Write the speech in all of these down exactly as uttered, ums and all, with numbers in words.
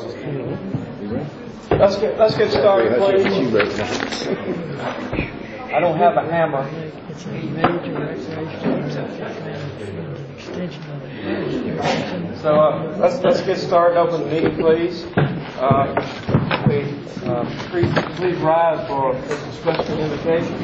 Let's get let's get started, please. I don't have a hammer. So uh, let's let's get started. Open the meeting, please. Uh, we, uh, please, please rise for this special invocation.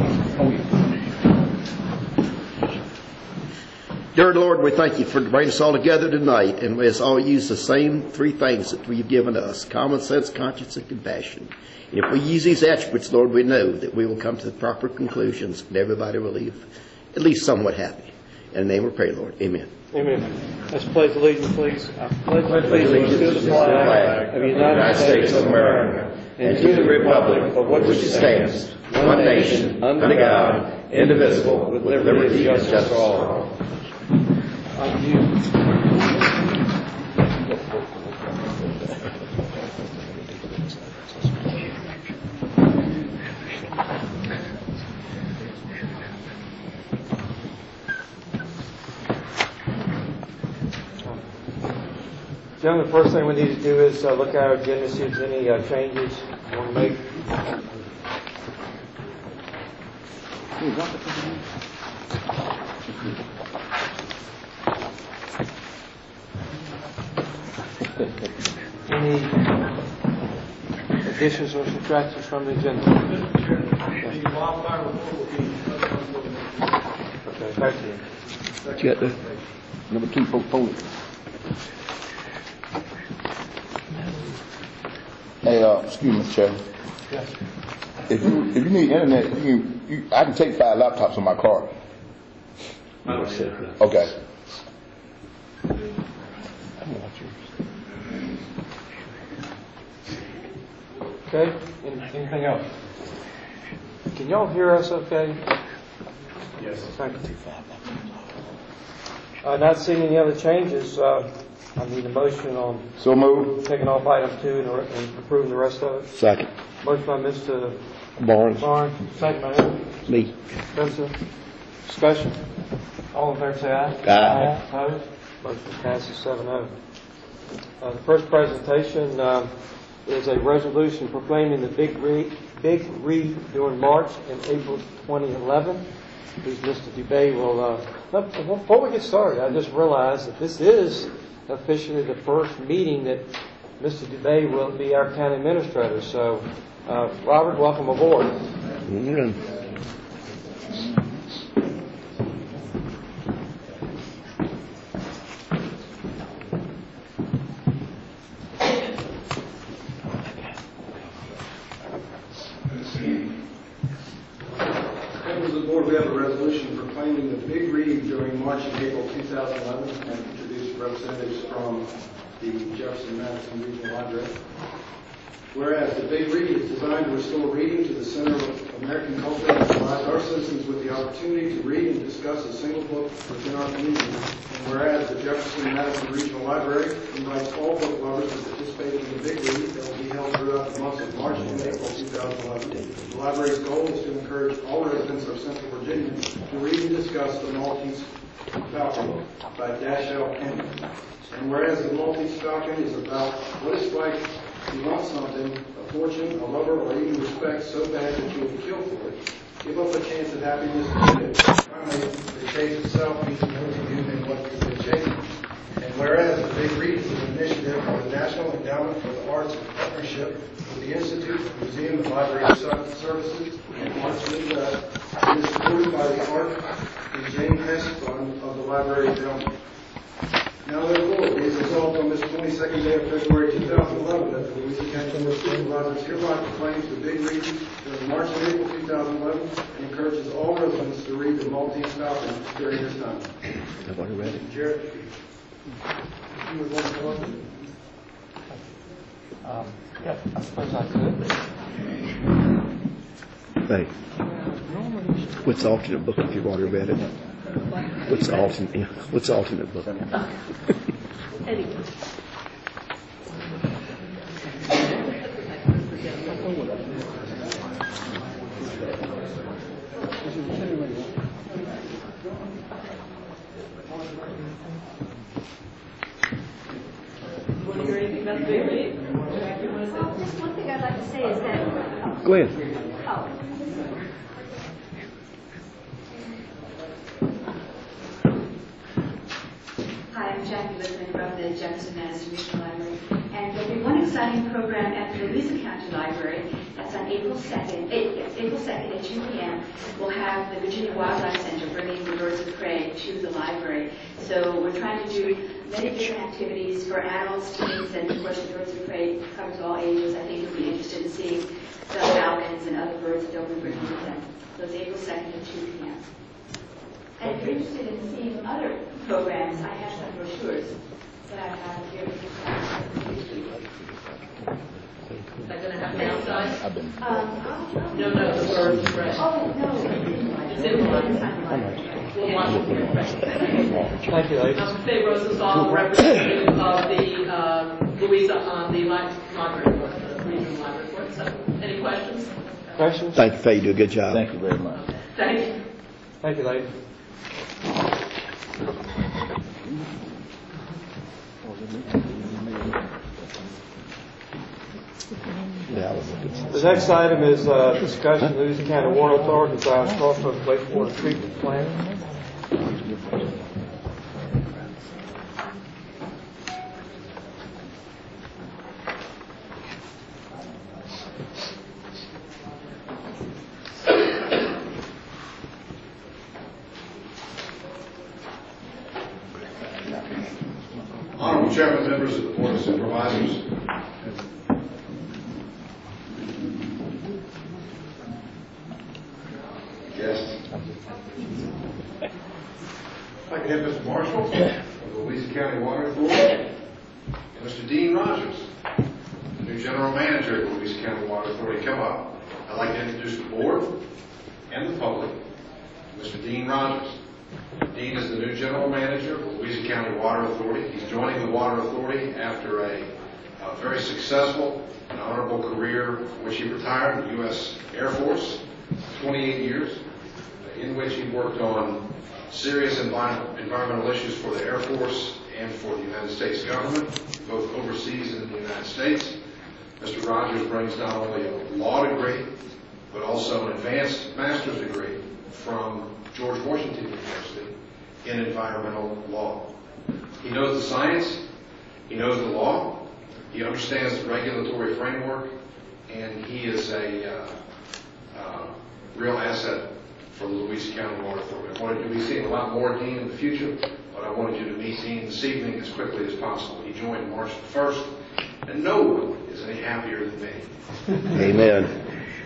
Dear Lord, we thank you for bringing us all together tonight, and let's all use the same three things that you've given us: common sense, conscience, and compassion. And if we use these attributes, Lord, we know that we will come to the proper conclusions, and everybody will leave at least somewhat happy. In the name we pray, Lord. Amen. Amen. Let's pledge allegiance, please. I pledge allegiance to the flag of the United States of America and to the republic for which it stands, one nation, under God, indivisible, with liberty and justice for all. On you. John, the first thing we need to do is uh, look at our agenda, see if there's any uh, changes you want to make. Any additions or subtractions from the agenda? Okay, back to you. You got the number two portfolio. Hey, uh, excuse me, Mister Chairman. Yes. If you if you need internet, you can, you, I can take five laptops on my car. Okay. Okay. Anything else? Can y'all hear us? Okay. Yes. Thank you. Uh, not seeing any other changes. Uh, I need a motion on So move. taking off item two and, and approving the rest of it. Second. Motion by Mister Barnes. Barnes, second by him. Me. Spencer. Discussion. All in favor say aye. Aye. Opposed? Motion passes seven oh. Uh, the first presentation um, is a resolution proclaiming the Big Read, Big Read during March and April twenty eleven. Who's Mister Dubay will. Uh, before we get started, I just realized that this is officially the first meeting that Mister Dubay will be our county administrator. So, uh, Robert, welcome aboard. Mm-hmm. Members of the board, we have a resolution proclaiming the Big Read during March and April two thousand eleven and introduce representatives from the Jefferson Madison Regional Library. Whereas the Big Read is designed to restore reading to the center of American culture and provide our citizens with the opportunity to read and discuss a single book within our community. And whereas the Jefferson Madison Regional Library invites all book lovers to participate in the Big Read that will be held throughout the months of March and April two thousand eleven. The library's goal is to encourage all residents of Central Virginia to read and discuss The Maltese Falcon by Dashiell Hammett. And whereas The Maltese Falcon is about what it's like to want something, a fortune, a lover, or even respect so bad that you will kill for it, give up a chance at happiness to get it. Finally, the chase itself means more to you than what you've been chasing. And whereas the Big Read is an initiative of the National Endowment for the Arts in partnership with the Institute of Museum and Library Services and Arts Midwest, and is supported by the Art and Jane Hess Fund of the Library of Belmont. Now therefore, it is resolved on this twenty-second day of February two thousand eleven that the Louisiana County Board of Supervisors hereby proclaims the Big Read during March and April two thousand eleven and encourages all residents to read The Maltese Falcon during this time. I've already read it. Jared, You would want to go on? Um, yeah, I suppose I could. Hey, what's the alternate book if you've already read it? What's the alternate? Yeah, what's the alternate book? Anyway. Want to hear anything? about the big league? Director, what is Well, it? just one thing I'd like to say is that, Go ahead. oh, hi, I'm Jackie Littman from the Jefferson Madison Regional Library, and there'll be one exciting program at the Louisa County Library. That's on April second, April second at two p m We'll have the Virginia Wildlife Center bringing the birds of prey to the library. So we're trying to do many different activities for adults, teens, and of course the birds of prey covers all ages. I think you'll be interested in seeing the falcons and other birds that they'll be bringing with them. So it's April second at two p m And if you're interested in seeing other programs, I have some brochures that I have here. Is that going to happen outside? I've been. Um, I'll- No, no, the birds of prey. Oh, no. It's in line. We'll watch it here. Thank you, ladies. I'm Faye Rosenthal, representative of the uh, Louisa on the li- library board, the regional library board. So, any questions? Questions? Thank you, Faye. You do a good job. Thank you very much. Thank you. Thank you, ladies. Yeah, I was looking. The next item is uh, discussion Louisa County Water Authority design Crossroads wastewater treatment plant. Honorable Chairman, members of the Board of Supervisors. Guests. If I could have Mister Marshall of the Louisa County Water Authority and Mister Dean Rogers, the new General Manager of the Louisa County Water Authority, come up. I'd like to introduce the board and the public to Mister Dean Rogers. Dean is the new General Manager of the Louisa County Water Authority. He's joining the Water Authority after a, a very successful and honorable career for which he retired in the U S Air Force, twenty-eight years, in which he worked on serious envi- environmental issues for the Air Force and for the United States government, both overseas and in the United States. Mister Rogers brings not only a law degree, but also an advanced master's degree from George Washington University in environmental law. He knows the science, he knows the law, he understands the regulatory framework, and he is a uh, uh, real asset for the Louisa County Water Authority. I wanted you to be seeing a lot more Dean in the future, but I wanted you to meet Dean this evening as quickly as possible. He joined March the first, and no one is any happier than me. Amen.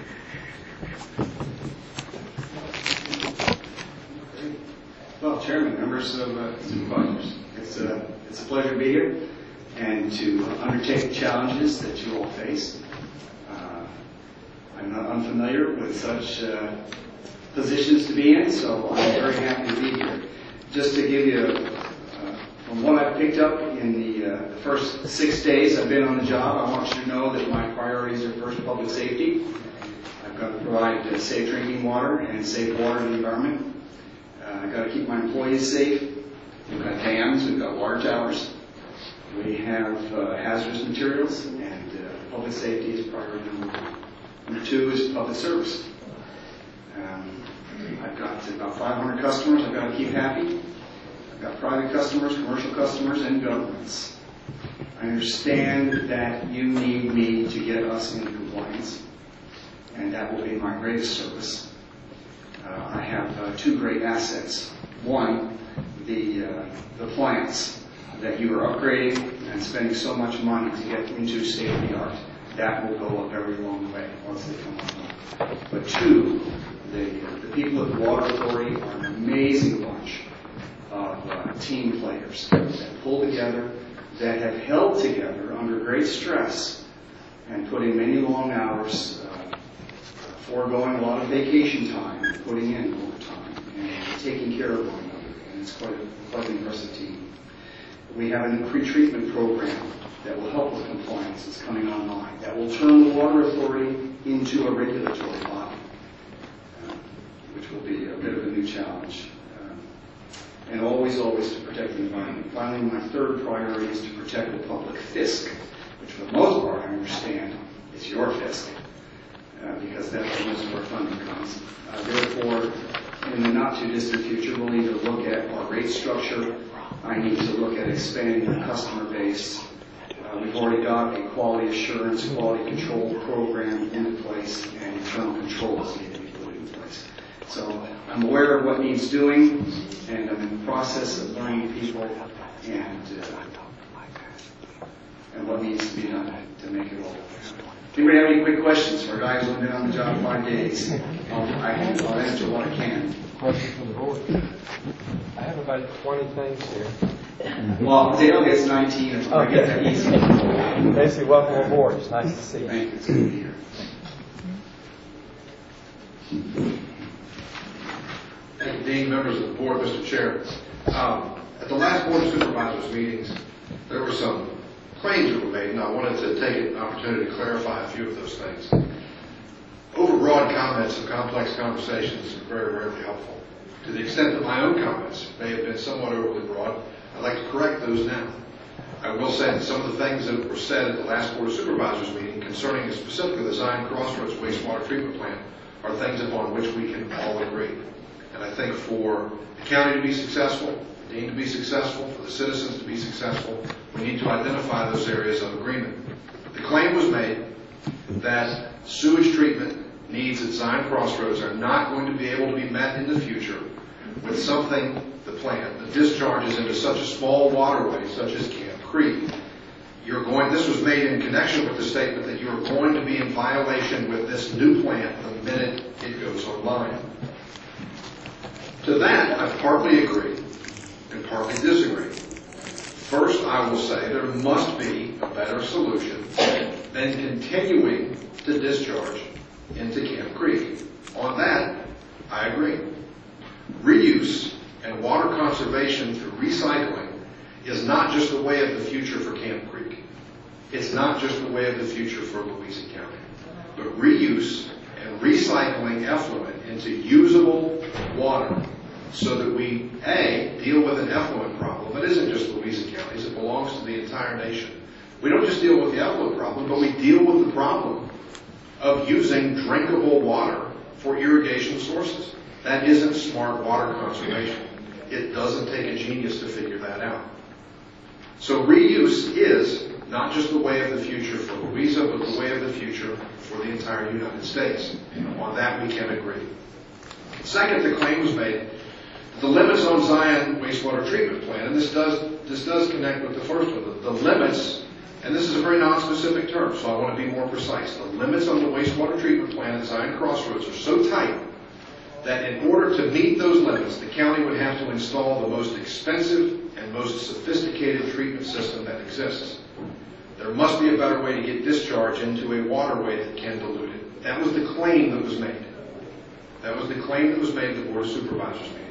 Well, Chairman, members of uh, supervisors, it's a, it's a pleasure to be here and to undertake the challenges that you all face. Uh, I'm not unfamiliar with such uh, positions to be in, so I'm very happy to be here. Just to give you, uh, from what I've picked up in the, uh, the first six days I've been on the job, I want you to know that my priorities are first public safety. I've got to provide uh, safe drinking water and safe water in the environment. Uh, I've got to keep my employees safe. We've got dams, we've got water towers. We have uh, hazardous materials, and uh, public safety is priority number one. Number two is public service. Um, I've got about five hundred customers I've got to keep happy. I've got private customers, commercial customers, and governments. I understand that you need me to get us into compliance, and that will be my greatest service. Uh, I have uh, two great assets. One, the uh, the plants that you are upgrading and spending so much money to get into state of the art. That will go a very long way once they come online. But two, the uh, the people at the Water Authority are an amazing bunch of uh, team players that pull together, that have held together under great stress, and put in many long hours. Uh, foregoing a lot of vacation time, and putting in overtime, and taking care of one another. And it's quite, a, quite an impressive team. We have a new pre-treatment program that will help with compliance that's coming online, that will turn the Water Authority into a regulatory body, uh, which will be a bit of a new challenge. Uh, and always, always to protect the environment. Finally, my third priority is to protect the public fisc. infrastructure. I need to look at expanding the customer base. Uh, we've already got a quality assurance, quality control program into place, and internal controls need to be put in place. So I'm aware of what needs doing, and I'm in the process of learning people and uh, and what needs to be done to make it all. Anybody have any quick questions for a guy who's only been on the job five days? I'll, I can, I'll answer what I can. Questions from the board? I have about twenty things here. Well, Dale gets nineteen, and I get that easy. Basically, welcome aboard. It's nice to see you. Thank you. It's good to be here. Thank you, Dean, members of the board, Mister Chair. Um, at the last Board of Supervisors meetings, there were some claims that were made, and I wanted to take an opportunity to clarify a few of those things. Overbroad comments and complex conversations are very rarely helpful. To the extent that my own comments may have been somewhat overly broad, I'd like to correct those now. I will say that some of the things that were said at the last Board of Supervisors meeting concerning specifically the Zion Crossroads wastewater treatment plant are things upon which we can all agree. And I think for the county to be successful, the dean to be successful, for the citizens to be successful, we need to identify those areas of agreement. The claim was made that sewage treatment needs at Zion Crossroads are not going to be able to be met in the future with something, the plant, that discharges into such a small waterway such as Camp Creek. You're going, this was made in connection with the statement that you're going to be in violation with this new plant the minute it goes online. To that, I partly agree and partly disagree. First, I will say there must be a better solution than continuing to discharge into Camp Creek. On that, I agree. Reuse and water conservation through recycling is not just the way of the future for Camp Creek. It's not just the way of the future for Louisa County. But reuse and recycling effluent into usable water so that we, A, deal with an effluent problem. It isn't just Louisa County's, it belongs to the entire nation. We don't just deal with the effluent problem, but we deal with the problem of using drinkable water for irrigation sources. That isn't smart water conservation. It doesn't take a genius to figure that out. So reuse is not just the way of the future for Louisa, but the way of the future for the entire United States. On that we can agree. Second, the claim was made the limits on Zion wastewater treatment plant, and this does this does connect with the first one, the, the limits, and this is a very non-specific term, so I want to be more precise. The limits on the wastewater treatment plant at Zion Crossroads are so tight that in order to meet those limits, the county would have to install the most expensive and most sophisticated treatment system that exists. There must be a better way to get discharge into a waterway that can dilute it. That was the claim that was made. That was the claim that was made at the Board of Supervisors meeting.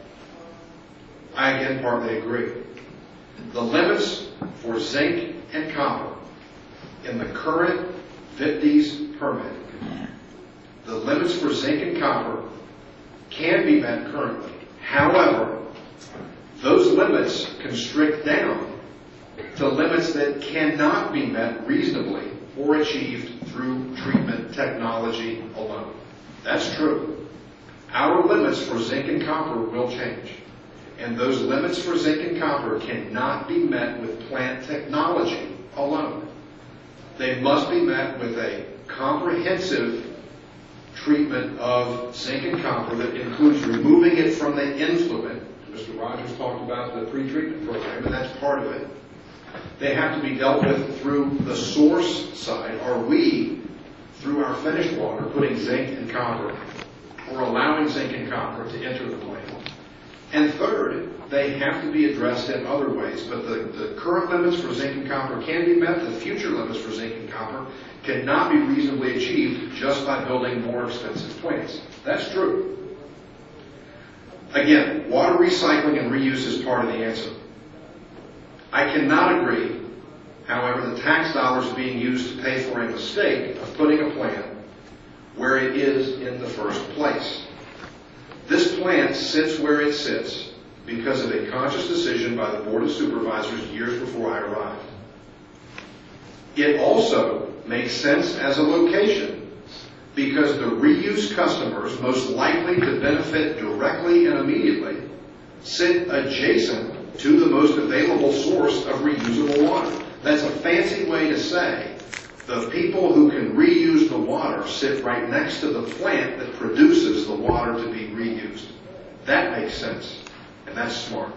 I again partly agree. The limits for zinc and copper in the current V I P Ds permit, the limits for zinc and copper can be met currently. However, those limits constrict down to limits that cannot be met reasonably or achieved through treatment technology alone. That's true. Our limits for zinc and copper will change. And those limits for zinc and copper cannot be met with plant technology alone. They must be met with a comprehensive treatment of zinc and copper that includes removing it from the influent. Mister Rogers talked about the pre-treatment program, and that's part of it. They have to be dealt with through the source side. Are we, through our finished water, putting zinc and copper, or allowing zinc and copper to enter the plant? And third, they have to be addressed in other ways. But the, the current limits for zinc and copper can be met. The future limits for zinc and copper cannot be reasonably achieved just by building more expensive plants. That's true. Again, water recycling and reuse is part of the answer. I cannot agree, however, the tax dollars being used to pay for a mistake of putting a plant where it is in the first place. This plant sits where it sits because of a conscious decision by the Board of Supervisors years before I arrived. It also makes sense as a location because the reuse customers most likely to benefit directly and immediately sit adjacent to the most available source of reusable water. That's a fancy way to say the people who can reuse the water sit right next to the plant that produces the water to be reused. That makes sense, and that's smart.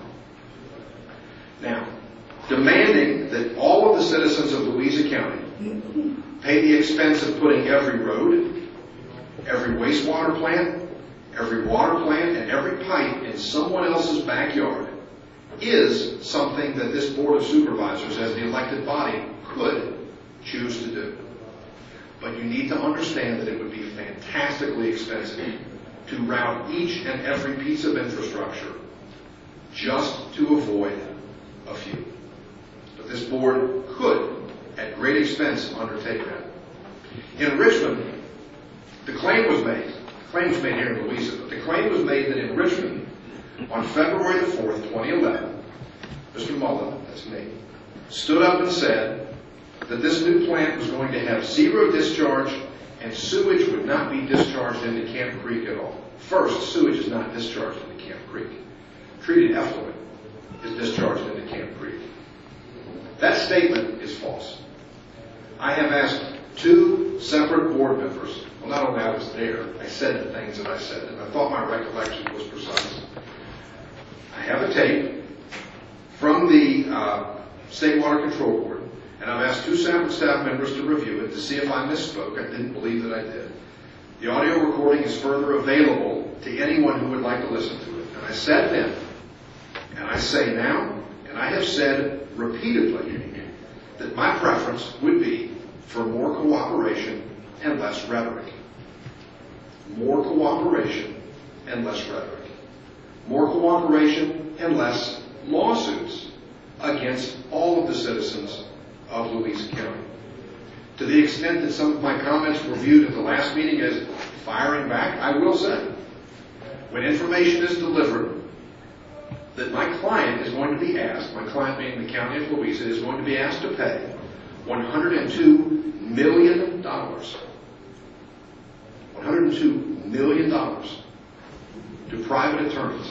Now, demanding that all of the citizens of Louisa County pay the expense of putting every road, every wastewater plant, every water plant, and every pipe in someone else's backyard is something that this Board of Supervisors, as the elected body, could choose to do. But you need to understand that it would be fantastically expensive to route each and every piece of infrastructure just to avoid a few. But this board could, at great expense, undertake that. In Richmond, the claim was made, the claim was made here in Louisa, but the claim was made that in Richmond, on February the fourth, twenty eleven, Mister Mullen, that's me, stood up and said that this new plant was going to have zero discharge and sewage would not be discharged into Camp Creek at all. First, sewage is not discharged into Camp Creek. Treated effluent is discharged into Camp Creek. That statement is false. I have asked two separate board members, well, not only I was there, I said the things that I said, and I thought my recollection was precise. I have a tape from the uh, State Water Control Board, and I've asked two separate staff members to review it to see if I misspoke. I didn't believe that I did. The audio recording is further available to anyone who would like to listen to it. And I said then, and I say now, and I have said repeatedly, that my preference would be for more cooperation and less rhetoric. More cooperation and less rhetoric. More cooperation and less lawsuits against all of the citizens of Louisa County. To the extent that some of my comments were viewed at the last meeting as firing back, I will say, when information is delivered that my client is going to be asked, my client being the County of Louisa, is going to be asked to pay one hundred two million dollars. one hundred two million dollars to private attorneys.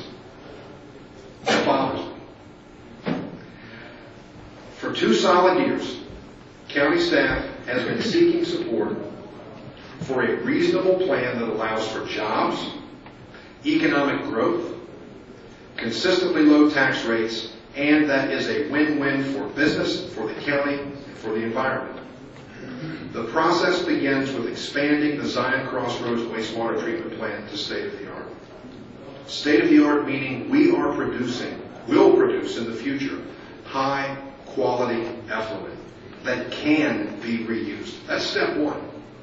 That bothers me. For two solid years, county staff has been seeking support for a reasonable plan that allows for jobs, economic growth, consistently low tax rates, and that is a win-win for business, for the county, and for the environment. The process begins with expanding the Zion Crossroads wastewater treatment plant to state-of-the-art. State-of-the-art meaning we are producing, will produce in the future, high-quality effluent that can be reused. That's step one.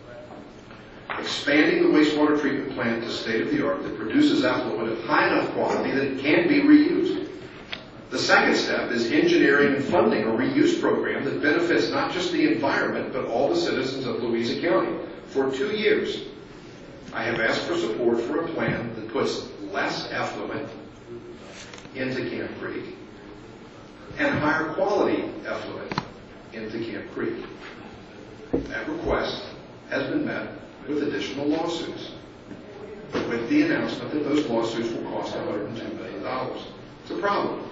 Expanding the wastewater treatment plant to state-of-the-art that produces effluent of high enough quality that it can be reused. The second step is engineering and funding a reuse program that benefits not just the environment, but all the citizens of Louisa County. For two years, I have asked for support for a plan that puts less effluent into Camp Creek and higher quality effluent into Camp Creek. That request has been met with additional lawsuits, with the announcement that those lawsuits will cost one hundred two million dollars. It's a problem.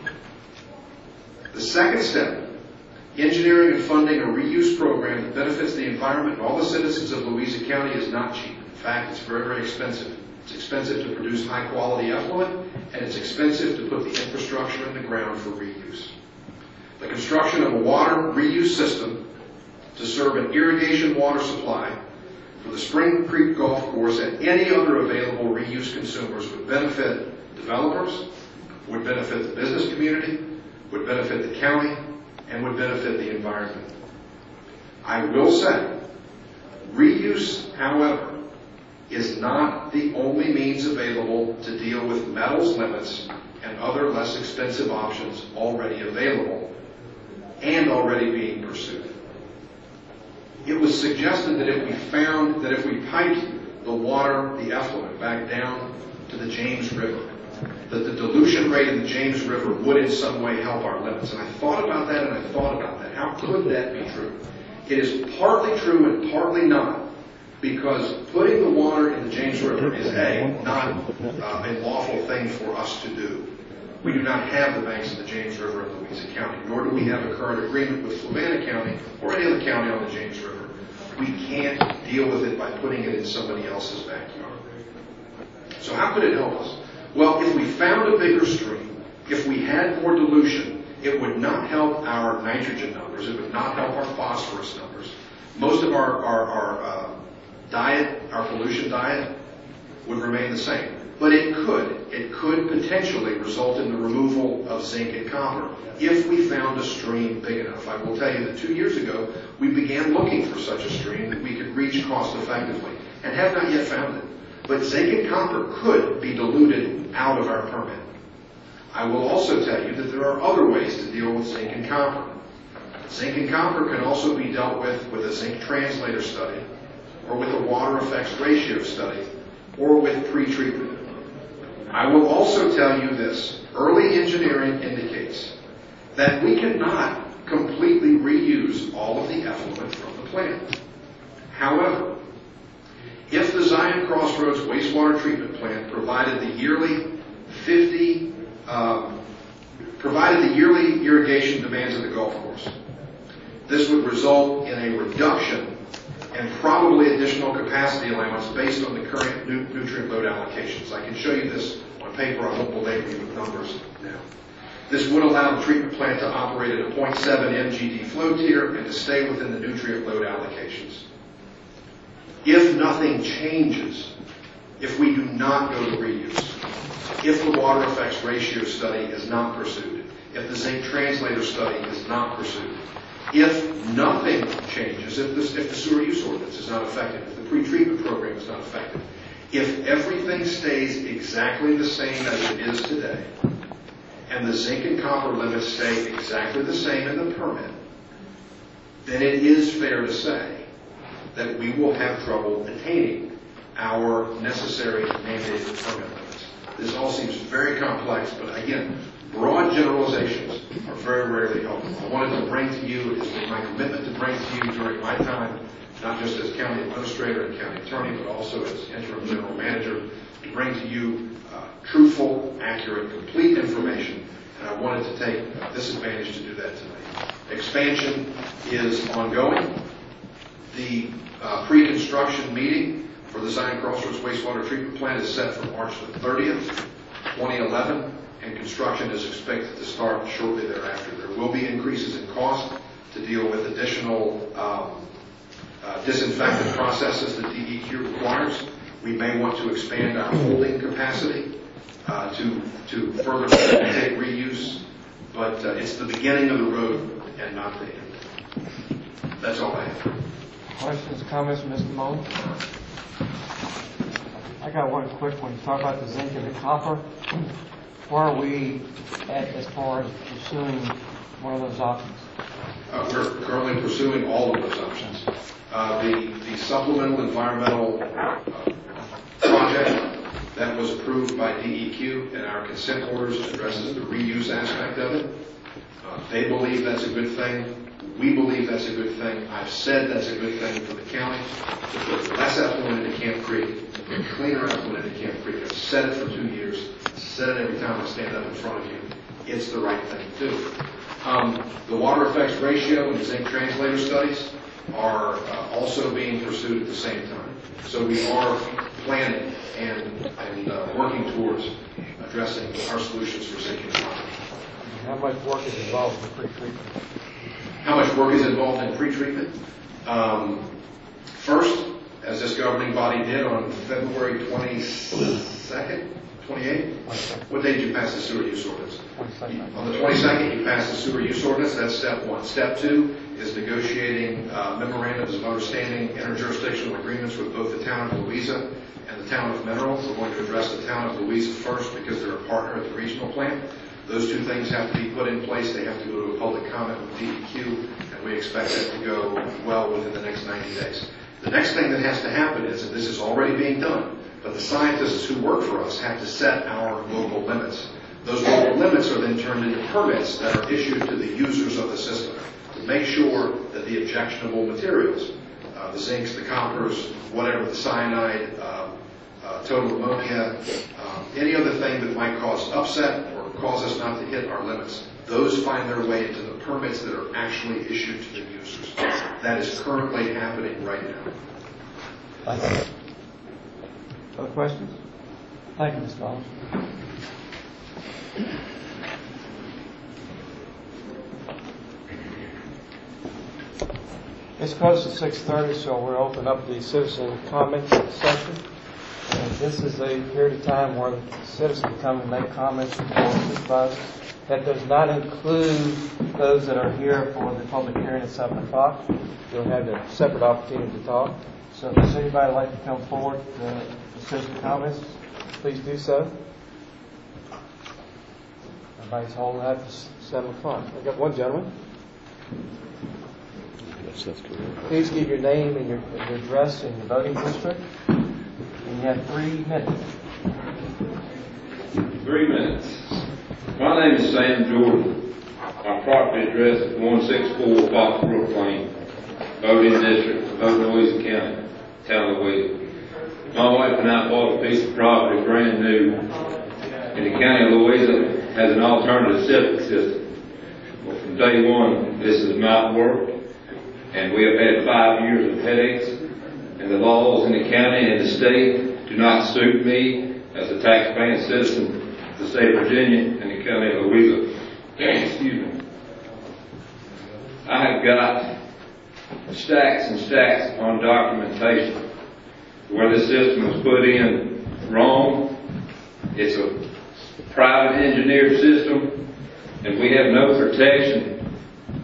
The second step, engineering and funding a reuse program that benefits the environment and all the citizens of Louisa County, is not cheap. In fact, it's very, very expensive. It's expensive to produce high-quality effluent, and it's expensive to put the infrastructure in the ground for reuse. The construction of a water reuse system to serve an irrigation water supply for the Spring Creek Golf Course and any other available reuse consumers would benefit developers, would benefit the business community, would benefit the county, and would benefit the environment. I will say, reuse, however, is not the only means available to deal with metals limits and other less expensive options already available and already being pursued. It was suggested that if we found that if we piped the water, the effluent, back down to the James River, that the dilution rate in the James River would in some way help our limits. And I thought about that and I thought about that. How could that be true? It is partly true and partly not, because putting the water in the James River is A, not uh, a lawful thing for us to do. We do not have the banks of the James River in Louisa County, nor do we have a current agreement with Flavanna County or any other county on the James River. We can't deal with it by putting it in somebody else's backyard. So how could it help us? Well, if we found a bigger stream, if we had more dilution, it would not help our nitrogen numbers. It would not help our phosphorus numbers. Most of our, our, our uh, diet, our pollution diet, would remain the same. But it could. It could potentially result in the removal of zinc and copper if we found a stream big enough. I will tell you that two years ago, we began looking for such a stream that we could reach cost effectively and have not yet found it. But zinc and copper could be diluted out of our permit. I will also tell you that there are other ways to deal with zinc and copper. Zinc and copper can also be dealt with with a zinc translator study, or with a water effects ratio study, or with pre-treatment. I will also tell you this. Early engineering indicates that we cannot completely reuse all of the effluent from the plant. However, if the Zion Crossroads wastewater treatment plant provided the yearly fifty, um, provided the yearly irrigation demands of the Gulf Course, this would result in a reduction and probably additional capacity allowance based on the current nu- nutrient load allocations. I can show you this on paper. I won't belabor you with numbers now. This would allow the treatment plant to operate at a zero point seven M G D flow tier and to stay within the nutrient load allocations. If nothing changes, if we do not go to reuse, if the water effects ratio study is not pursued, if the zinc translator study is not pursued, if nothing changes, if, this, if the sewer use ordinance is not effective, if the pre-treatment program is not effective, if everything stays exactly the same as it is today, and the zinc and copper limits stay exactly the same in the permit, then it is fair to say that we will have trouble attaining our necessary mandated permit limits. This all seems very complex, but again, broad generalizations are very rarely helpful. I wanted to bring to you, it is my commitment to bring to you during my time, not just as county administrator and county attorney, but also as interim general manager, to bring to you uh, truthful, accurate, complete information. And I wanted to take uh, this advantage to do that tonight. Expansion is ongoing. The uh, pre-construction meeting for the Zion Crossroads wastewater treatment plant is set for March the thirtieth, twenty eleven. And construction is expected to start shortly thereafter. There will be increases in cost to deal with additional um, uh, disinfectant processes that D E Q requires. We may want to expand our holding capacity uh, to, to further facilitate reuse, but uh, it's the beginning of the road and not the end. That's all I have. Questions, comments, Mister Moe? I got one quick one. You talk about the zinc and the copper. Where are we at as far as pursuing one of those options? Uh, we're currently pursuing all of those options. Uh, the, the supplemental environmental uh, project that was approved by D E Q and our consent orders addresses the reuse aspect of it. Uh, they believe that's a good thing. We believe that's a good thing. I've said that's a good thing for the county to put less effluent into Camp Creek, to put cleaner effluent into Camp Creek. I've said it for two years. I've said it every time I stand up in front of you. It's the right thing to do. Um, the water effects ratio and the zinc translator studies are uh, also being pursued at the same time. So we are planning and, and uh, working towards addressing our solutions for zinc and copper. How much work is involved in pre-treatment? How much work is involved in pre-treatment? Um, first, as this governing body did on February twenty-second, twenty-eighth, what day did you pass the sewer use ordinance? On the twenty-second, you passed the sewer use ordinance. That's step one. Step two is negotiating uh, memorandums of understanding, interjurisdictional agreements with both the town of Louisa and the town of Mineral. We're going to address the town of Louisa first because they're a partner at the regional plant. Those two things have to be put in place. They have to go to a public comment with D E Q, and we expect that to go well within the next ninety days. The next thing that has to happen is, and this is already being done, but the scientists who work for us have to set our local limits. Those local limits are then turned into permits that are issued to the users of the system to make sure that the objectionable materials, uh, the zincs, the coppers, whatever, the cyanide, uh, uh, total ammonia, um, any other thing that might cause upset or cause us not to hit our limits, those find their way into the permits that are actually issued to the users. That is currently happening right now. Thank you. Other questions? Thank you, Miz Collins. It's close to six thirty, so we'll open up the citizen comment session. And this is a period of time where citizens can come and make comments before supervisors. That does not include those that are here for the public hearing at seven o'clock. You'll have a separate opportunity to talk. So if there's anybody like to come forward uh, for citizen comments, please do so. Everybody's holding out for seven o'clock. I've got one gentleman. Please give your name and your, your address and your voting district. And you have three minutes. Three minutes. My name is Sam Jordan. My property address is one six four Fox Brook Lane, voting district, voting Louisa County, town of Louisa. My wife and I bought a piece of property brand new in the county of Louisa, has an alternative septic system. Well, from day one, this has not worked, and we have had five years of headaches, and the laws in the county and the state do not suit me as a taxpaying citizen of the state of Virginia and the county of Louisa. Excuse me. I have got stacks and stacks on documentation where the system was put in wrong. It's a private engineered system, and we have no protection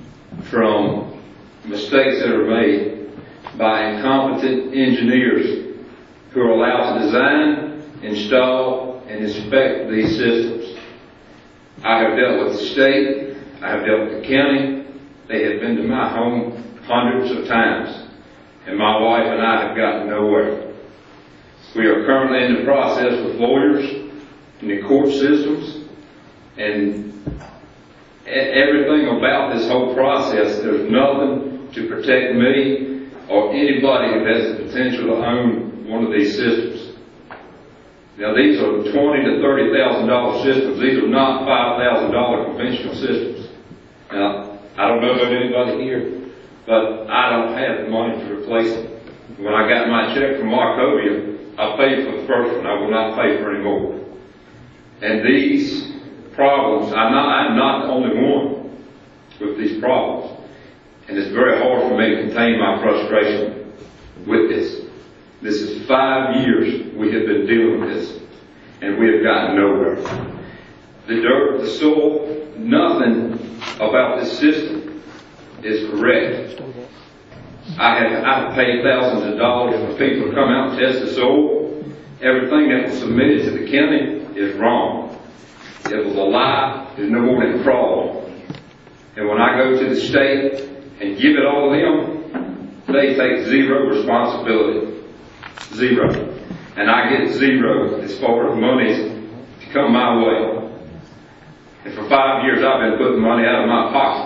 from mistakes that are made by incompetent engineers who are allowed to design, install, and inspect these systems. I have dealt with the state, I have dealt with the county. They have been to my home hundreds of times, and my wife and I have gotten nowhere. We are currently in the process with lawyers in the court systems, and everything about this whole process, there's nothing to protect me or anybody who has the potential to own one of these systems. Now, these are twenty to thirty thousand dollar systems. These are not five thousand dollar conventional systems. Now, I don't know about anybody here, but I don't have the money to replace them. When I got my check from Markovia, I paid for the first one. I will not pay for any more. And these problems, I'm not, I'm not the only one with these problems. And it's very hard for me to contain my frustration with this. This is five years we have been dealing with this, and we have gotten nowhere. The dirt, the soil, nothing about this system is correct. I have, I have paid thousands of dollars for people to come out and test the soil. Everything that was submitted to the county is wrong. It was a lie. There's no more than fraud. And when I go to the state and give it all to them, they take zero responsibility. Zero. And I get zero as far as money to come my way. And for five years I've been putting money out of my pocket.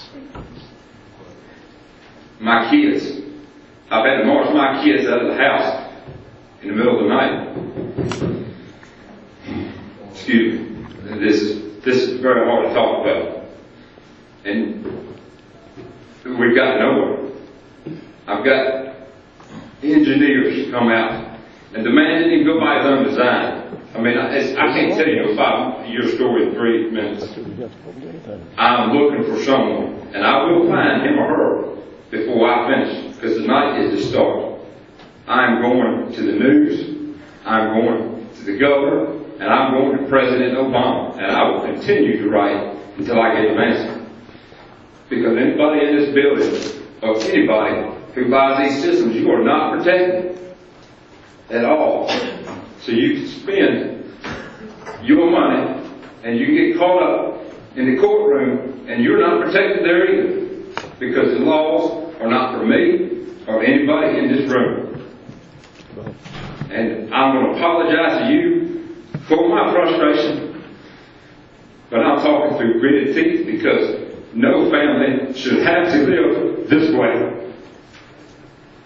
My kids, I've had to march my kids out of the house in the middle of the night. Excuse me. This is, this is very hard to talk about. And we've got nowhere. I've got engineers come out, and the man didn't even go by his own design. I mean, I, it's, I can't tell you a five-year story in three minutes. I'm looking for someone, and I will find him or her before I finish, because the night is the start. I'm going to the news, I'm going to the governor, and I'm going to President Obama, and I will continue to write until I get an answer. Because anybody in this building, or anybody who buys these systems, you are not protected at all. So you can spend your money, and you can get caught up in the courtroom, and you're not protected there either. Because the laws are not for me or anybody in this room. And I'm going to apologize to you for my frustration, but I'm talking through gritted teeth because no family should have to live this way.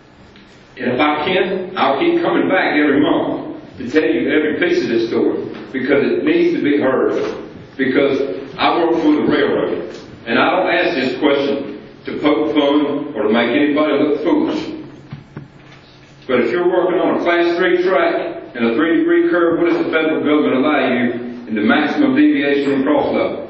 And if I can, I'll keep coming back every month to tell you every piece of this story. because it needs to be heard. Because I work for the railroad, and I don't ask this question to poke fun or to make anybody look foolish. But if you're working on a class three track and a three degree curve, what does the federal government allow you in the maximum deviation and cross level?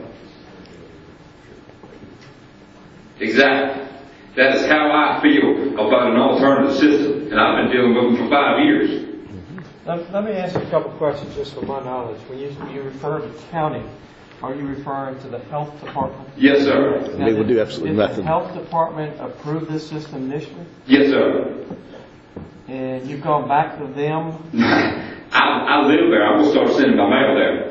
Exactly. That is how I feel about an alternative system, and I've been dealing with them for five years. Let, let me ask you a couple questions just for my knowledge. When you, you refer to county, are you referring to the health department? Yes, sir. Now, They will do did- absolutely did nothing. the health department approve this system initially? Yes, sir. And you've gone back to them? I, I live there. I will start sending my mail there.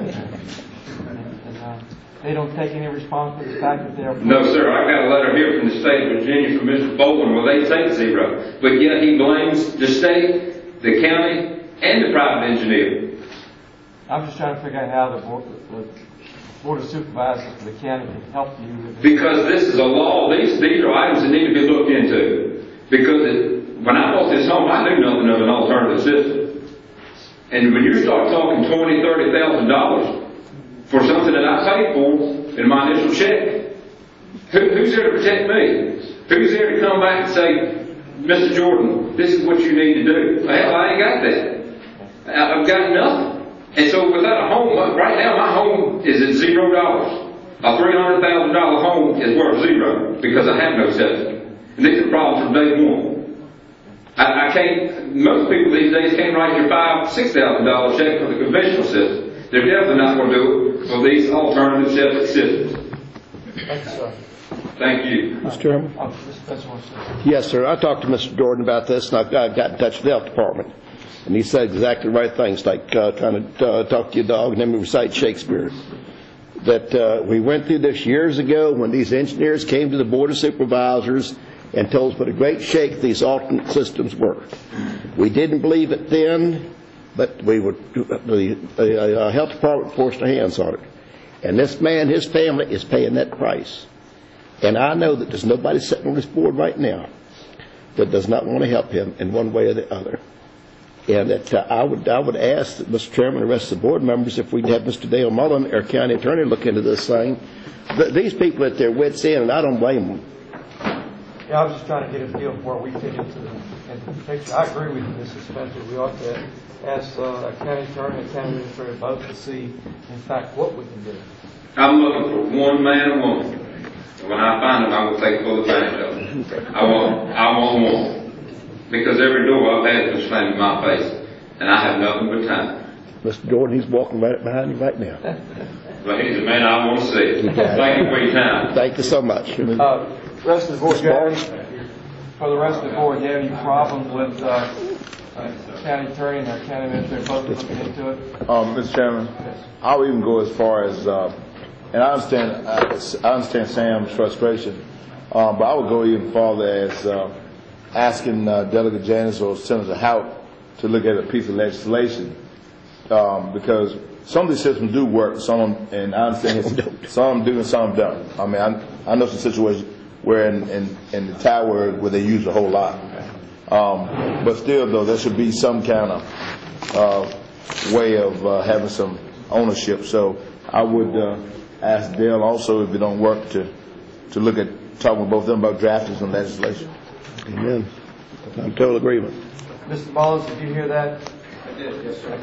And, uh, they don't take any responsibility for the fact that they're... No, sir. I got a letter here from the state of Virginia from Mister Bowling where they take zero. But yet he blames the state, the county, and the private engineer. I'm just trying to figure out how the board, the board of supervisors for the county can help you with this. Because this is a law. These, these are items that need to be looked into. Because it, when I bought this home, I knew nothing of an alternative system. And when you start talking twenty, thirty thousand dollars for something that I paid for in my initial check, who, who's there to protect me? Who's there to come back and say, Mister Jordan, this is what you need to do? Hell, I ain't got that. I've got nothing. And so without a home, right now my home is at zero dollars. A three hundred thousand dollar home is worth zero because I have no septic. And these are problems from day one. I, I can't, most people these days can't write your five, six thousand dollar check for the conventional system. They're definitely not going to do it for these alternative septic systems. Thank you, sir. Thank you. Mister Chairman? Oh, Mister Spencer, sir. Yes, sir. I talked to Mister Jordan about this, and I, I got in touch with the health department. And he said exactly the right things, like uh, trying to uh, talk to your dog and then recite Shakespeare. That uh, we went through this years ago when these engineers came to the Board of Supervisors and told us what a great shake these alternate systems were. We didn't believe it then, but we were, the, the uh, health department forced their hands on it. And this man, his family, is paying that price. And I know that there's nobody sitting on this board right now that does not want to help him in one way or the other. And that uh, I would I would ask that Mister Chairman and the rest of the board members, if we'd have Mister Dale Mullen, our county attorney, look into this thing. Th- these people at their wits' end, and I don't blame them. Yeah, I was just trying to get a feel for where we fit into the, into the picture. I agree with you, Mister Spencer. We ought to ask uh, a county attorney and county administrator both to see, in fact, what we can do. I'm looking for one man or woman. And when I find them, I will take full advantage of them. I want, I want one. Because every door I've had was slammed in my face, and I have nothing but time. Mister Jordan, he's walking right behind you right now. But he's the man I want to see. Thank you for your time. Thank you so much. Uh, rest of the board, do you have any- for the rest of the board, do you have any problems with uh, uh, county attorney and our county administrator both looking into it? Um, Mister Chairman, I would even go as far as, uh, and I understand, I, I understand Sam's frustration, um, but I would go even farther as uh, asking uh, Delegate Janice or Senator Hout to look at a piece of legislation, um, because some of these systems do work, some of them, and I understand it's, some do and some don't. I mean, I, I know some situations where in, in, in the tower where they use a whole lot. Um, but still, though, there should be some kind of uh, way of uh, having some ownership. So I would uh, ask Dale also, if it don't work, to to look at talking with both of them about drafting some legislation. Amen. I'm in total agreement. Mister Mullins, did you hear that? I did, yes, sir.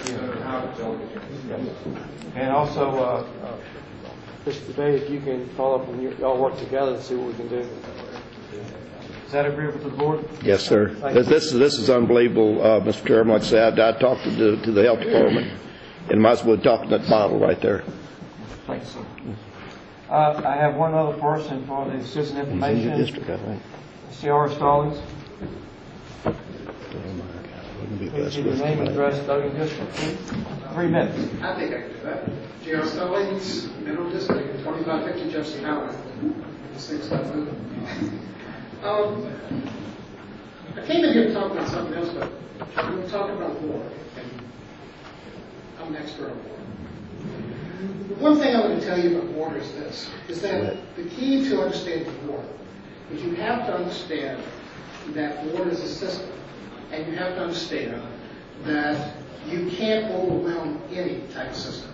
And also, uh, uh, Mister Day, if you can follow up and you all work together and see what we can do. Is that agreeable to the board? Yes, sir. This, this, is, this is unbelievable, uh, Mister Chairman. Like I said, I, I talked to the, to the health department, and might as well talk to that bottle right there. Thanks, sir. Uh, I have one other person for the citizen He's in information. the district, I think. C R Stallings. Oh, my God. Wouldn't be Please best give your with name and tonight. address, Duggan District, please. Three minutes. I think I can do that. J R Stallings, Middle District, twenty-five fifty Jefferson Highway. Six stuff. Um, I came in here to talk about something else, but we were talking about war, and I'm an expert on war. The one thing I want to tell you about war is this, is that the key to understanding war is you have to understand that war is a system, and you have to understand that you can't overwhelm any type system.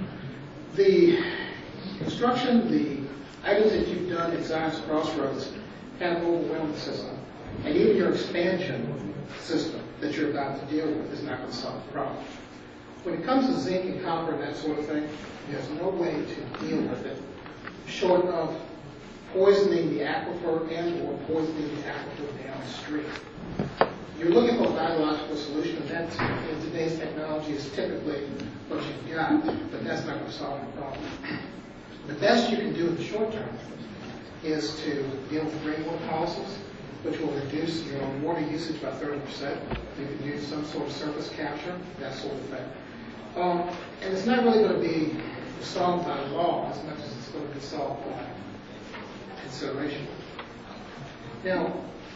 The construction, the items that you've done at Zion's Crossroads have overwhelmed the system. And even your expansion system that you're about to deal with is not going to solve the problem. When it comes to zinc and copper and that sort of thing, there's no way to deal with it short of poisoning the aquifer and or poisoning the aquifer downstream. You're looking for a biological solution, and that in today's technology is typically what you've got, but that's not going to solve the problem. The best you can do in the short term is to deal with rainwater policies, which will reduce your water usage by thirty percent. You can use some sort of surface capture, that sort of thing. Um, and it's not really going to be solved by law as much as it's going to be solved by consideration. Now,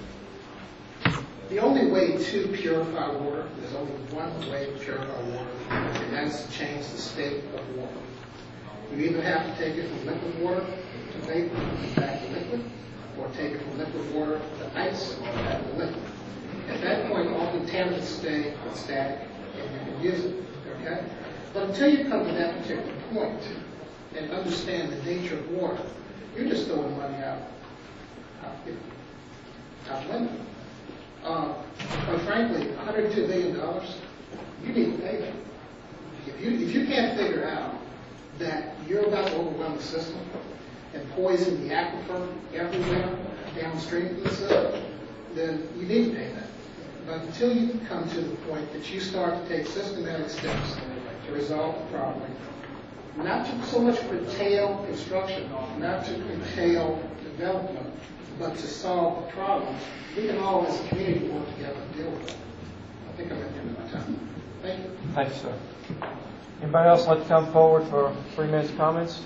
the only way to purify water, there's only one way to purify water, and that's to change the state of water. You either have to take it from liquid water to vapor, back to liquid, or take it from liquid water to ice, or back to liquid. At that point, all contaminants stay static, and you can use it, okay? But until you come to that particular point and understand the nature of water, you're just throwing money out, out, out the window. Uh, quite frankly, one hundred two billion dollars, you need to pay that. If you, if you can't figure out that you're about to overwhelm the system and poison the aquifer everywhere downstream of the system, then you need to pay that. But until you come to the point that you start to take systematic steps to resolve the problem, not to so much curtail construction, not to curtail development, but to solve the problem, we can all as a community work together to deal with it. I think I'm at the end of my time. Thank you. Thank you, sir. Anybody else like to come forward for three minutes comments?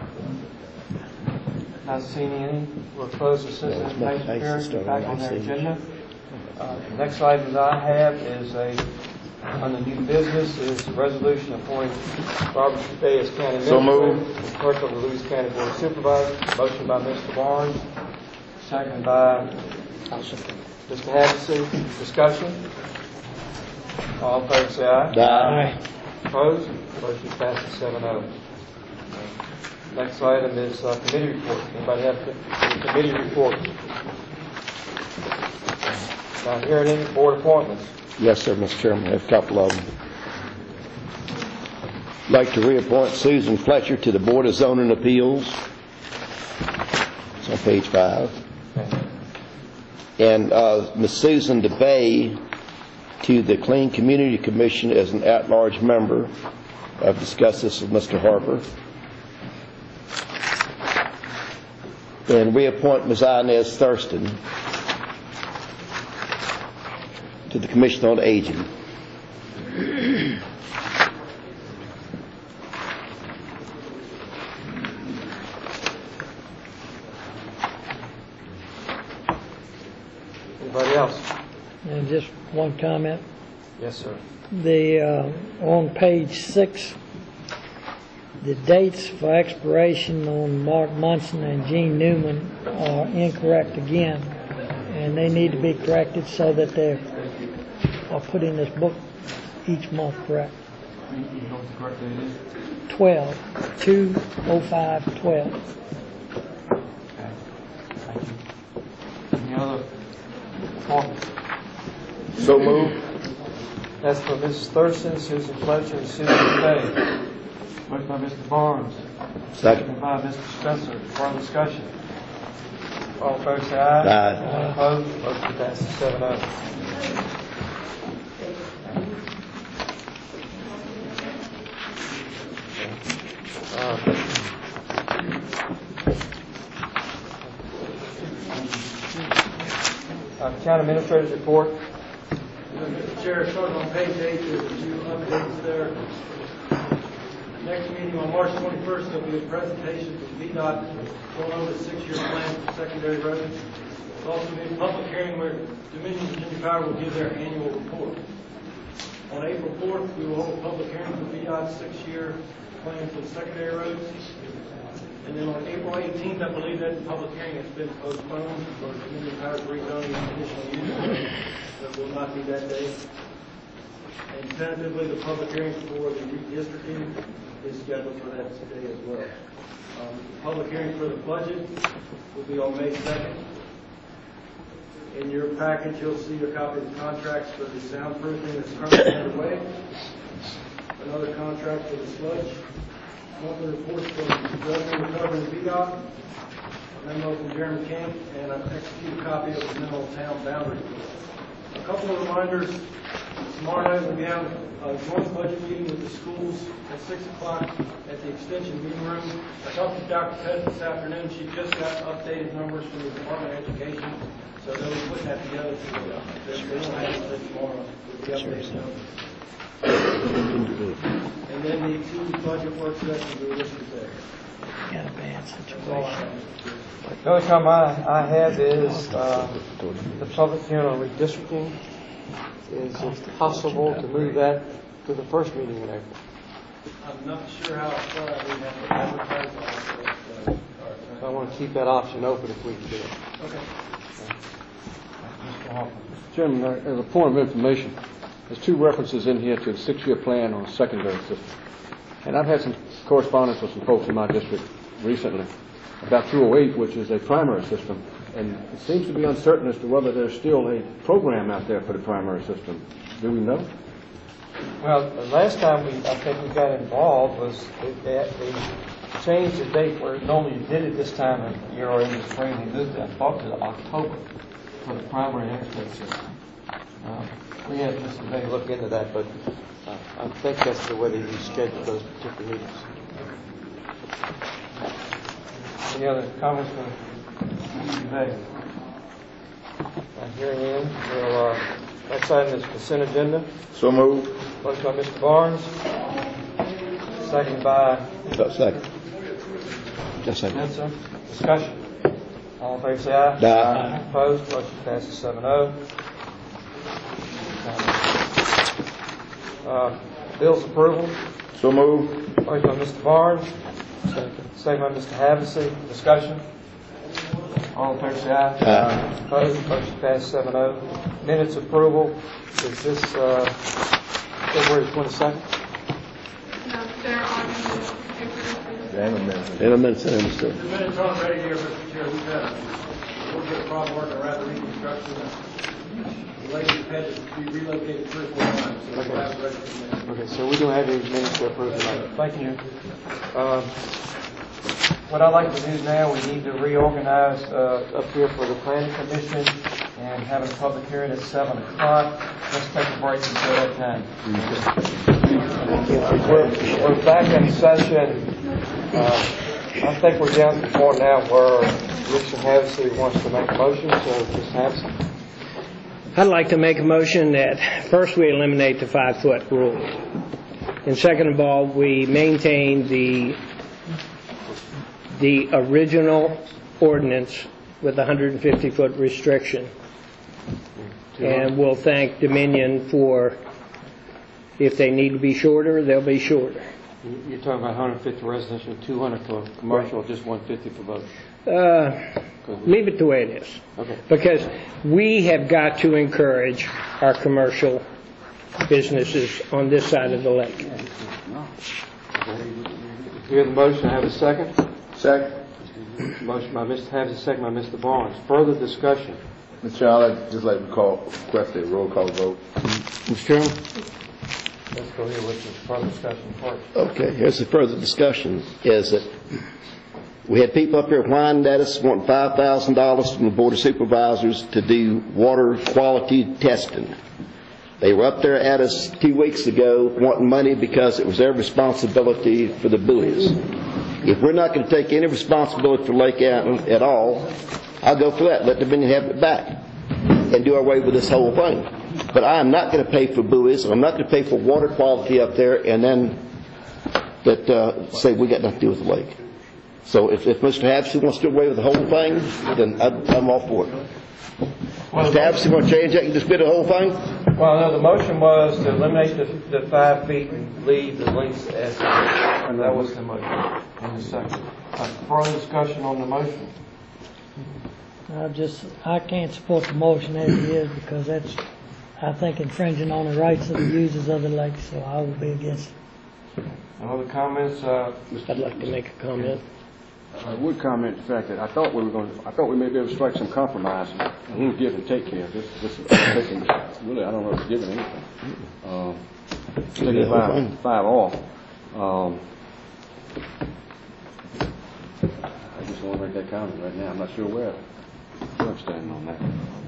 Not seeing any. We'll close the citizen information period. Back on their agenda. Uh, the next item that I have is a on the new business is a resolution appointing Robert Day as county So administrator, and clerk of the Lewis County Board of Supervisors. Motion by Mister Barnes, second by Mister Hennessy. Discussion. All in favor, say aye. Aye. Opposed? Motion passes seven oh. Next item is uh, committee report. Anybody have a committee report? Not hearing any board appointments. Yes, sir, Mister Chairman. I have a couple of them. I'd like to reappoint Susan Fletcher to the Board of Zoning Appeals. It's on page five. Okay. And uh, Miz Susan DeBay to the Clean Community Commission as an at-large member. I've discussed this with Mister Harper. And reappoint Miz Inez Thurston to the Commission on Aging. Anybody else? And just one comment. Yes, sir. The uh, on page six, the dates for expiration on Mark Munson and Gene Newman are incorrect again, and they need to be corrected so that they are put in this book each month correct. You know what the correct date is? twelve, two oh five twelve. Okay. Thank you. Any other appointments? So moved. That's for Missus Thurston, Susan Fletcher, and Susan Day. Moved by Mister Barnes. Second. Second by Mister Spencer. Further discussion. All in favor, say aye. Aye. Opposed? Motion passes seven oh. Uh, County Administrator's Report. Mister Chair, starting on page eight, there's a few updates there. Next meeting on March twenty-first, there'll be a presentation from V DOT going over the six-year plan for secondary roads. There'll also be a public hearing where Dominion Virginia Power will give their annual report. On April fourth, we will hold a public hearing for V DOT's six-year plan for the secondary roads. And then on April eighteenth, I believe that the public hearing has been postponed for Dominion Power's rezoning conditional use. That will not be that day. And tentatively, the public hearing for the redistricting is scheduled for that today as well. Um, the public hearing for the budget will be on May second. In your package, you'll see a copy of the contracts for the soundproofing that's currently underway, another contract for the sludge, monthly reports from the Revenue Recovery and V DOT, a memo from Jeremy Camp, and an executed copy of the Mineral Town Boundary Report. A couple of reminders. Tomorrow night we'll be having a joint budget meeting with the schools at six o'clock at the Extension meeting room. I talked to Doctor Pett this afternoon. She just got updated numbers from the Department of Education, so they'll be putting that together for you. They don't have it until tomorrow with the updated numbers. And then the two budget work sessions are listed there. Got a bad That's all I situation. have. The only comment I, I have is uh, the public hearing on redistricting. Is it possible to move that to the first meeting in April? I'm not sure how far we have to advertise on it. So I want to keep that option open if we can do it. Okay. Mister Hoffman. Mister Chairman, uh, as a point of information, there's two references in here to the six-year plan on a secondary system. And I've had some correspondence with some folks in my district recently about two oh eight, which is a primary system. And it seems to be uncertain as to whether there's still a program out there for the primary system. Do we know? Well, the last time we, I think we got involved was that they changed the date where normally you did it this time of year or in the spring. They moved that, I thought, to October for the primary interstate system. Uh, we had Mister May look into that, but uh, I think that's the way they rescheduled those particular meetings. Any other comments from today? Not hearing any. We'll, uh, next item is consent agenda. So moved. Motion by Mister Barnes. Second by Second. Just second. Spencer. Discussion. All in favor say aye. Aye. Opposed? Motion passes seven oh. Uh, bills approval. So moved. Motion by Mister Barnes. Second by Mister Havasey. Discussion. All in favor say aye. Aye. Opposed? Motion passes seven oh. Minutes approval. Is this uh, February twenty-second? No, they're on the Damn it, man. In a minute, I understand. The minutes aren't ready here, Mister Chair. We've had a little bit of problem working around the reconstruction. The lady had to be relocated three or four times, so we'll have it ready for the minutes. Okay, so we don't have any minutes to approve tonight. Thank you. Um, what I'd like to do now, we need to reorganize uh, up here for the planning commission and have a public hearing at seven o'clock. Let's take a break until that time. We're, we're back in session. Uh, I think we're down to the point now where Mister Havasey wants to make a motion, so Mister Havasey. I'd like to make a motion that first we eliminate the five-foot rule. And second of all, we maintain the the original ordinance with the one hundred fifty foot restriction. And we'll thank Dominion for, if they need to be shorter, they'll be shorter. You're talking about one hundred fifty residential, two hundred for commercial, or just one hundred fifty for both? Uh, leave it the way it is. Okay. Because we have got to encourage our commercial businesses on this side of the lake. Hear the motion, have a second? Second. Motion by Mister Havasey, second by Mister Barnes. Further discussion? Mister Chairman, I'd just like to call, request a roll call vote. Mister Chairman? Let's go here with the further discussion first. Okay, here's the further discussion, is that we had people up here whining at us wanting five thousand dollars from the Board of Supervisors to do water quality testing. They were up there at us two weeks ago wanting money because it was their responsibility for the buoys. If we're not going to take any responsibility for Lake Allen at all, I'll go for that. Let Dominion have it back and do away with this whole thing. But I am not going to pay for buoys. I'm not going to pay for water quality up there and then that uh, say we got nothing to do with the lake. So if, if Mister Havasey wants to do away with the whole thing, then I'm, I'm all for it. Well, Mister Havasey want to change that and just bid the whole thing? Well, no, the motion was to eliminate the, the five feet and leave the length as and that was the motion. In the second. Uh, further discussion on the motion? I just, I can't support the motion as it is because that's I think, infringing on the rights of the users of the lake, so I will be against it. Other comments? Uh, I'd like to make a comment. I would comment the fact that I thought we were going to, I thought we may be able to strike some compromise and we'll give and take here. This, this is taking, really, I don't know if it's giving anything. Um, taking five, five off. Um, I just want to make that comment right now. I'm not sure where I'm standing on that.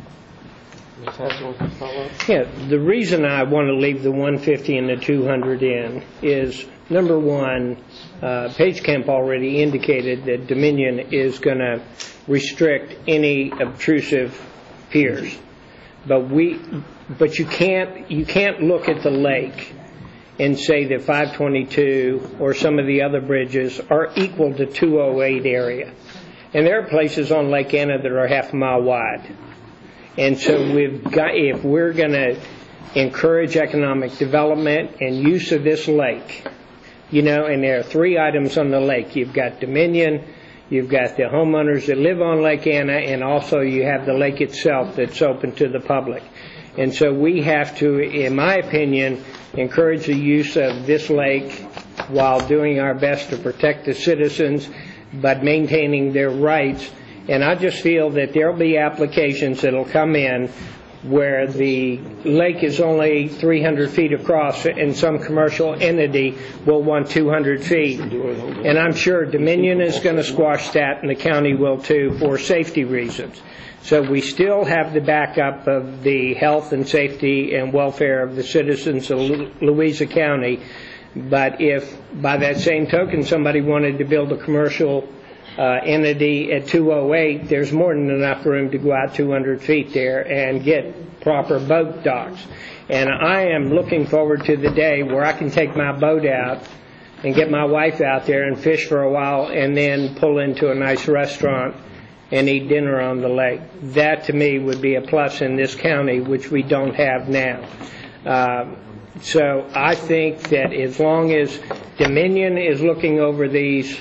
Miz Hassel, wants to follow up? Yeah, the reason I want to leave the one fifty and the two hundred in is, number one, uh, Page Camp already indicated that Dominion is going to restrict any obtrusive piers. But we, but you can't, you can't look at the lake and say that five twenty-two or some of the other bridges are equal to two oh eight area. And there are places on Lake Anna that are half a mile wide. And so we've got, if we're going to encourage economic development and use of this lake, you know, and there are three items on the lake. You've got Dominion, you've got the homeowners that live on Lake Anna, and also you have the lake itself that's open to the public. And so we have to, in my opinion, encourage the use of this lake while doing our best to protect the citizens, but maintaining their rights. And I just feel that there will be applications that will come in where the lake is only three hundred feet across and some commercial entity will want two hundred feet. And I'm sure Dominion is going to squash that, and the county will too, for safety reasons. So we still have the backup of the health and safety and welfare of the citizens of Louisa County. But if by that same token somebody wanted to build a commercial Uh, entity at two oh eight, there's more than enough room to go out two hundred feet there and get proper boat docks. And I am looking forward to the day where I can take my boat out and get my wife out there and fish for a while and then pull into a nice restaurant and eat dinner on the lake. That to me would be a plus in this county, which we don't have now. Uh, so I think that as long as Dominion is looking over these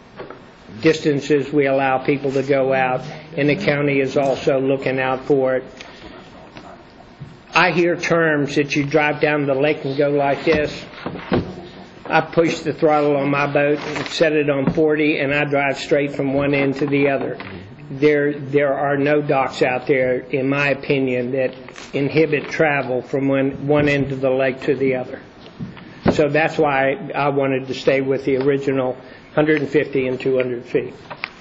distances we allow people to go out, and the county is also looking out for it. I hear terms that you drive down the lake and go like this. I push the throttle on my boat and set it on forty, and I drive straight from one end to the other. There, there are no docks out there, in my opinion, that inhibit travel from one, one end of the lake to the other. So that's why I wanted to stay with the original one hundred fifty and two hundred feet.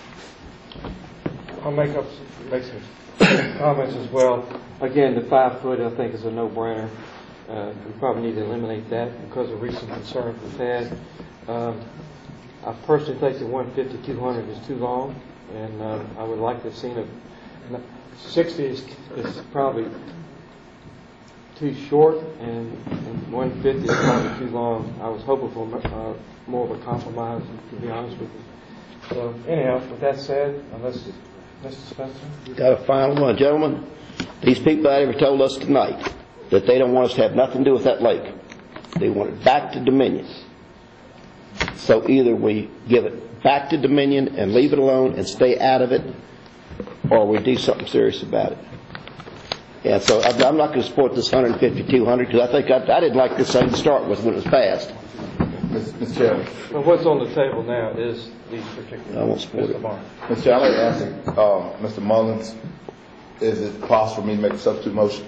I'll make up make some comments as well. Again, the five foot I think is a no-brainer. Uh, we probably need to eliminate that because of recent concerns we've had. Um, I personally think the one fifty, two hundred is too long, and uh, I would like to have seen a sixty is, is probably too short, and, and one fifty is probably too long. I was hoping for uh, more of a compromise, to be honest with you. So anyhow, with that said, unless Mister Spencer, got a final one, gentlemen. These people out here told us tonight that they don't want us to have nothing to do with that lake. They want it back to Dominion. So either we give it back to Dominion and leave it alone and stay out of it, or we do something serious about it. Yeah, so I'm not going to support this one fifty, two hundred because I think I, I didn't like this thing to start with when it was passed. Mister Chairman. Well, what's on the table now is these particular. I won't support it. Mister Chairman, I'd like to ask uh, Mister Mullins, is it possible for me to make a substitute motion?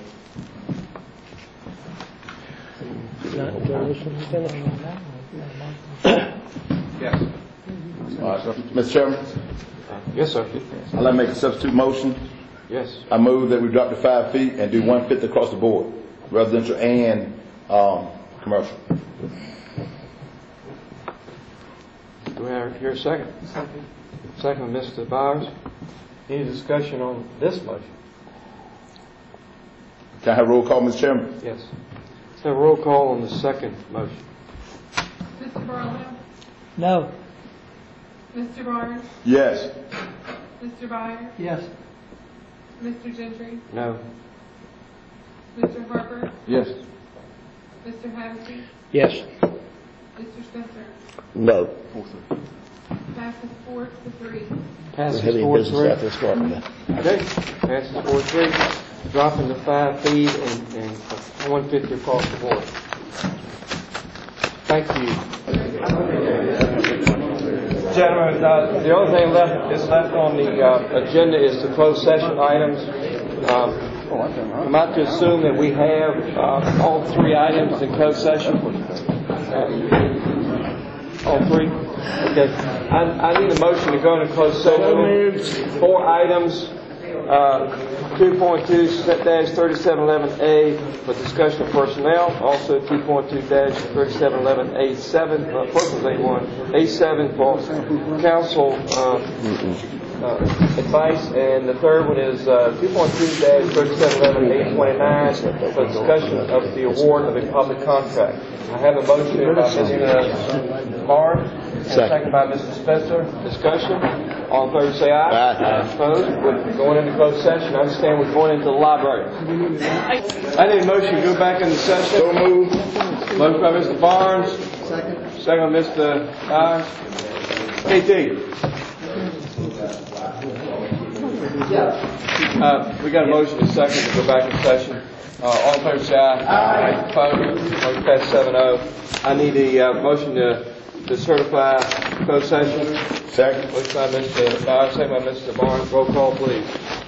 Yes. All right, Mister Chairman? Yes, sir. I'd like to make a substitute motion. Yes. I move that we drop to five feet and do one fifty across the board, residential and um, commercial. Do we have here a second? Second. Second, Mister Bowers. Any discussion on this motion? Can I have a roll call, Mister Chairman? Yes. Let's have a roll call on the second motion. Mister Barlow? No. Mister Barnes? Yes. Mister Byer? Yes. Mister Gentry? No. Mister Harper? Yes. Mister Hennessy? Yes. Mister Spencer? No. Passes four to three. Passes We're having four business three. after starting that. Okay. Passes four three. dropping the five feet and, and one fifty across the board. Thank you. Gentlemen, uh, the only thing left is left on the uh, agenda is the closed session items. Um, I'm about to assume that we have uh, all three items in closed session. Uh, all three? Okay. I, I need a motion to go into closed session. Four items. Uh, two point two thirty-seven eleven A for discussion of personnel. Also two point two thirty-seven eleven A seven, uh, persons A one, A seven for council uh, uh, advice. And the third one is uh, two point two thirty-seven eleven A twenty-nine for discussion of the award of a public contract. I have a motion by Mister Barr and second by Mister Spencer. Discussion. All in favor say aye. Aye. Opposed? We're going into closed session. I understand we're going into the library. I need a motion to go back into session. So moved. Motion by Mister Barnes. Second. Second by Mister Byers. K T. Uh, we got a motion and a second to go back in session. Uh, all in favor say aye. Aye. Opposed? Motion passed seven oh. I need a uh, motion to, to certify closed session. Second. Motion by Mister Byers, second by Mister Barnes. Roll call, please.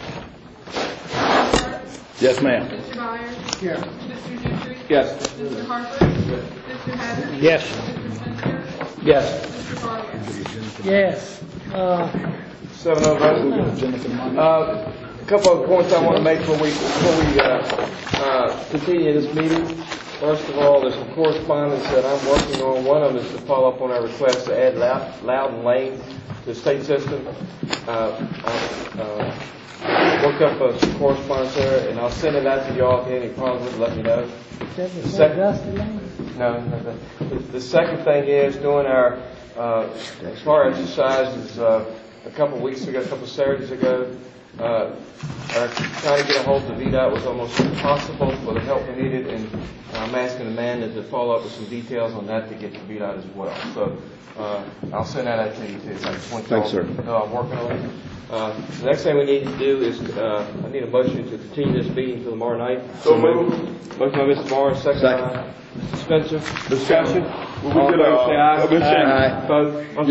Yes, ma'am. Mister Byers? Here. Mister Gentry? Yes. Mister Harper? Mister Hadley? Yes. Mister Spencer? Yes. Mister Barger? Yes. Uh, Seven oh vote. Uh, a couple of points I want to make before we before we uh, uh, continue this meeting. First of all, there's some correspondence that I'm working on. One of them is to follow up on our request to add Loud, Loudon Lane to the state system. Uh, I uh, worked up uh, some correspondence there, and I'll send it out to y'all. If you have any problems with it, let me know. The second, no, no, no. The, the second thing is doing our uh, SMART exercises uh, a couple of weeks ago, a couple of Saturdays ago. Uh, our, trying to get a hold of the V DOT was almost impossible for the help we needed, and I'm asking Amanda to follow up with some details on that to get to V DOT as well. So uh, I'll send that out to you too. I just want Thanks, y'all sir. to know I'm working on it. Uh, the next thing we need to do is uh, I need a motion to continue this meeting until tomorrow night. So moved. Motion by Mister Morris, second, second. by Mister Spencer. Discussion. All in favor, say aye. Aye. Opposed?